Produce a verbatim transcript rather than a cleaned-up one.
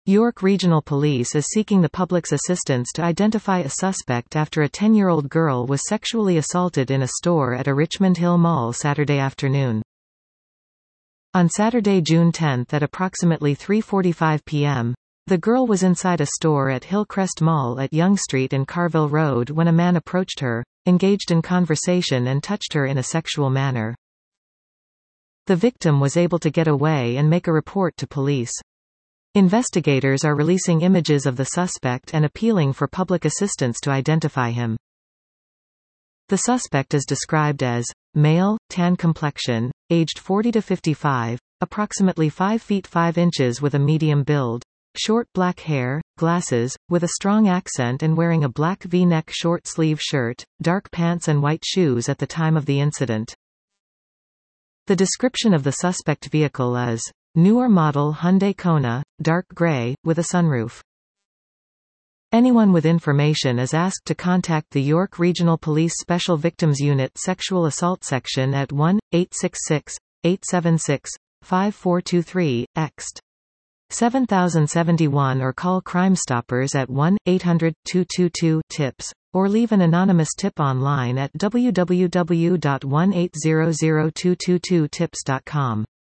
York Regional Police is seeking the public's assistance to identify a suspect after a ten-year-old girl was sexually assaulted in a store at a Richmond Hill mall Saturday afternoon. On Saturday, June tenth at approximately three forty-five p m, the girl was inside a store at Hillcrest Mall at Yonge Street and Carville Road when a man approached her, engaged in conversation and touched her in a sexual manner. The victim was able to get away and make a report to police. Investigators are releasing images of the suspect and appealing for public assistance to identify him. The suspect is described as male, tan complexion, aged forty to fifty-five, approximately five feet five inches with a medium build, short black hair, glasses, with a strong accent and wearing a black V-neck short-sleeve shirt, dark pants and white shoes at the time of the incident. The description of the suspect vehicle is newer model Hyundai Kona, dark gray, with a sunroof. Anyone with information is asked to contact the York Regional Police Special Victims Unit Sexual Assault Section at one eight six six, eight seven six, five four two three, ext. seven thousand seventy-one or call Crime Stoppers at one eight hundred, two two two, TIPS, or leave an anonymous tip online at w w w dot one eight zero zero two two two tips dot com.